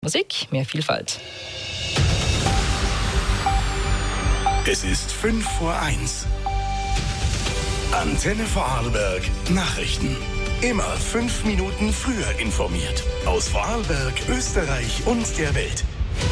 Musik, mehr Vielfalt. Es ist 5:05. Antenne Vorarlberg Nachrichten. Immer 5 Minuten früher informiert. Aus Vorarlberg, Österreich und der Welt.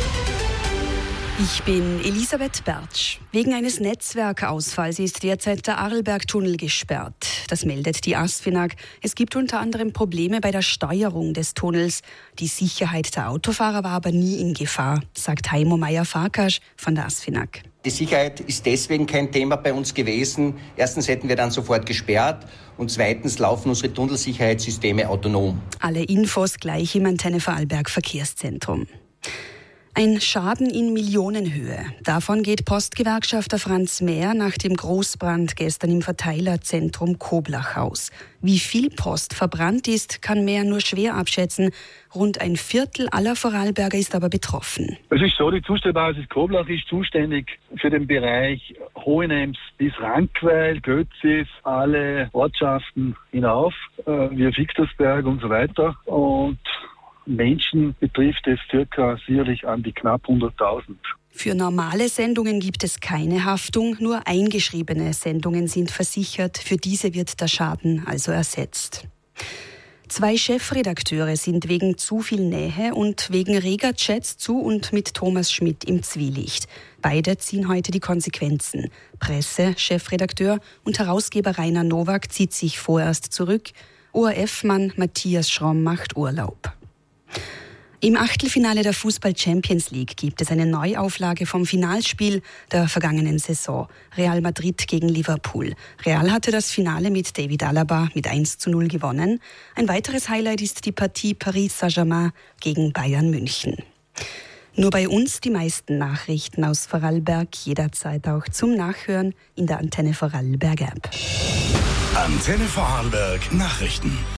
Ich bin Elisabeth Bertsch. Wegen eines Netzwerkausfalls ist derzeit der Arlbergtunnel gesperrt. Das meldet die ASFINAG. Es gibt unter anderem Probleme bei der Steuerung des Tunnels. Die Sicherheit der Autofahrer war aber nie in Gefahr, sagt Heimo Meyer-Farkas von der ASFINAG. Die Sicherheit ist deswegen kein Thema bei uns gewesen. Erstens hätten wir dann sofort gesperrt und zweitens laufen unsere Tunnelsicherheitssysteme autonom. Alle Infos gleich im Antenne Vorarlberg Verkehrszentrum. Ein Schaden in Millionenhöhe. Davon geht Postgewerkschafter Franz Mehr nach dem Großbrand gestern im Verteilerzentrum Koblach aus. Wie viel Post verbrannt ist, kann Mehr nur schwer abschätzen. Rund ein Viertel aller Vorarlberger ist aber betroffen. Es ist so, die Zustellbasis Koblach ist zuständig für den Bereich Hohenems bis Rankweil, Götzis, alle Ortschaften hinauf, wie Victorsberg und so weiter. Und Menschen betrifft es sicherlich an die knapp 100.000. Für normale Sendungen gibt es keine Haftung, nur eingeschriebene Sendungen sind versichert. Für diese wird der Schaden also ersetzt. 2 Chefredakteure sind wegen zu viel Nähe und wegen reger Chats zu und mit Thomas Schmidt im Zwielicht. Beide ziehen heute die Konsequenzen. Presse-Chefredakteur und Herausgeber Rainer Nowak zieht sich vorerst zurück. ORF-Mann Matthias Schromm macht Urlaub. Im Achtelfinale der Fußball-Champions League gibt es eine Neuauflage vom Finalspiel der vergangenen Saison. Real Madrid gegen Liverpool. Real hatte das Finale mit David Alaba mit 1:0 gewonnen. Ein weiteres Highlight ist die Partie Paris Saint-Germain gegen Bayern München. Nur bei uns die meisten Nachrichten aus Vorarlberg, jederzeit auch zum Nachhören in der Antenne Vorarlberg App. Antenne Vorarlberg Nachrichten.